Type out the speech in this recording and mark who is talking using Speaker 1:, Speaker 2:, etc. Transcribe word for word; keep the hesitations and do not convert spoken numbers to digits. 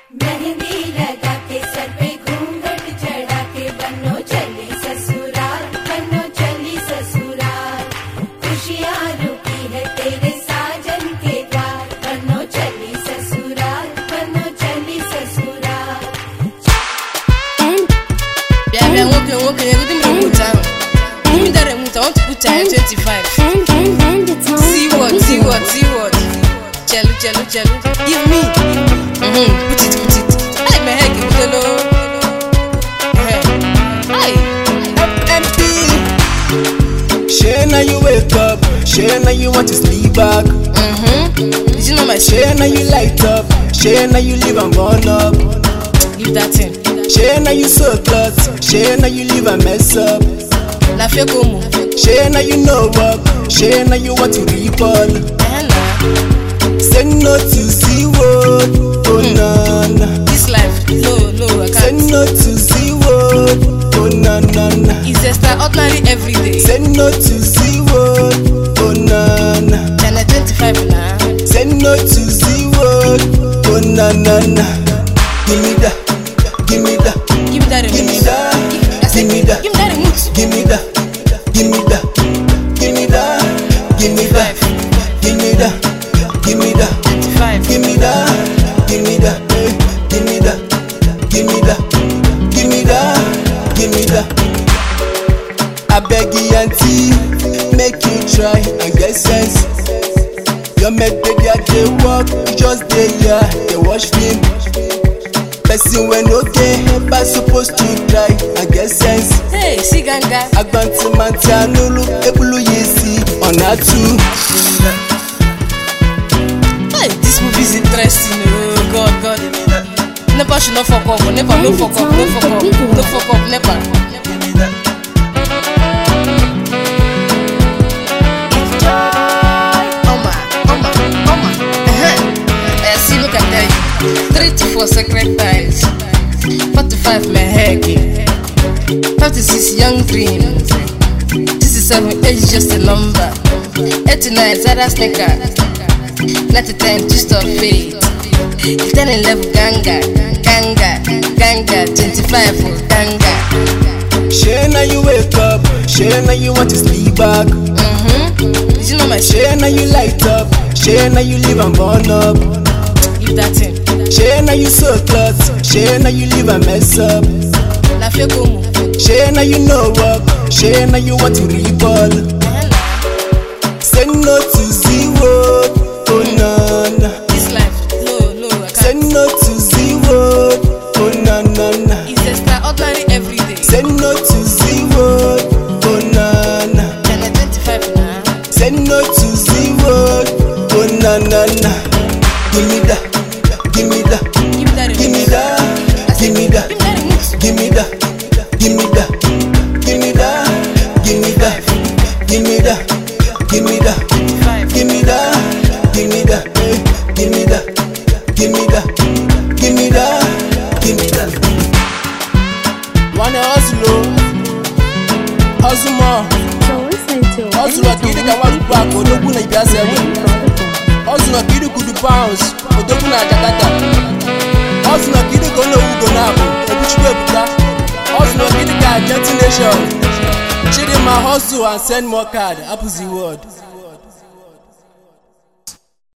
Speaker 1: मेहंदी लगा के सर पे घूंघट चढ़ा के बनो चली ससुराल, बनो चली ससुराल। खुशियाँ रुकी है तेरे साजन के द्वार, बनो चली ससुराल, बनो चली ससुराल।
Speaker 2: Yeah, we are walking, walking, everything will put down. Give me that remote, I want to put time twenty-five. See what, see what, see what. Chelu, chelu, chelu. Give me. Mm-hmm. Put it, put it. Hey, my head, give it low. Hey, hey. M P.
Speaker 3: Share now you wake up, share now you want to sleep back.
Speaker 2: Mm-hmm. Did you know my shit?
Speaker 3: Share now you light up, share now you live and burn up.
Speaker 2: Leave that thing.
Speaker 3: Share now you sew clothes, share now you live and mess up.
Speaker 2: La fie como.
Speaker 3: Share now you know up, share now you want to repel.
Speaker 2: Ella.
Speaker 3: Say no to zero, oh na na.
Speaker 2: This life, no, no, I
Speaker 3: Say
Speaker 2: can't.
Speaker 3: no to zero, oh na na na.
Speaker 2: It's extraordinary every day.
Speaker 3: Say no to zero, oh na na.
Speaker 2: Channel twenty-five now.
Speaker 3: Say no to zero, oh na na na. Give me that, give me that,
Speaker 2: Give me that remote.
Speaker 3: give me that,
Speaker 2: I said,
Speaker 3: give me that,
Speaker 2: Give me that remote.
Speaker 3: give me that, give me that, give me that, give me that, give me that, give me that,
Speaker 2: twenty-five.
Speaker 3: give me that, give me that, eh, give me that, give me that, give me that, give me that. I beg you auntie, make you try and get sense. Your mate baby I dey work, you just dey here, dey watch film. Person when no get help I supposed to try and get sense.
Speaker 2: Hey, see ganga.
Speaker 3: Agbanti manti anulu ebulu yesi on a two.
Speaker 2: Hey, this movie is interesting. Oh God, God. Never should not fuck up. Never, no fuck up, no fuck up, no fuck up, never. Oma, Oma, Oma. Uh-huh. Uh, see, look at that. Three to four sacred ties. Forty-five mehegi. Thirty-six young dreams. Sixty-seven age is just a number. Eighty-nine Zara sneaker. Ninety-ten just of fate. Ten eleven ganga, ganga, ganga. Twenty-five for ganga.
Speaker 3: Share now you wake up, share now you want to sleep back.
Speaker 2: Mm-hmm. Did you know my shit?
Speaker 3: Share now you light up, share now you live and burn up.
Speaker 2: Leave that thing.
Speaker 3: Share now you sew clothes, share now you live and mess up.
Speaker 2: La fie como.
Speaker 3: Share now you know up, share now you want to repel.
Speaker 2: Ella.
Speaker 3: Say no to zero, oh na na.
Speaker 2: This life, no, no, I
Speaker 3: Say
Speaker 2: can't.
Speaker 3: no to zero, oh na na na.
Speaker 2: It's extraordinary every day.
Speaker 3: Say no to zero, oh na na.
Speaker 2: Channel twenty-five now.
Speaker 3: Say no to zero, oh na na na. Give me that, give me that,
Speaker 2: Give me that
Speaker 3: give me
Speaker 2: remote.
Speaker 3: that, give me that,
Speaker 2: Give me that remote.
Speaker 3: give me that, give me that, give me that, give me that, give me that, give me that,
Speaker 2: Five.
Speaker 3: give me that, give me that, eh, give me that, give me that, give me that, give me that. Wanna hustle, hustle more, hustle like you think I want to back or don't put a seven. Hustle like you could pounds or don't put a jacket. Hustle like you go no go now, which way with that. Hustle like you got gentle nation. Cheating my hustle and send more card. Apple the word.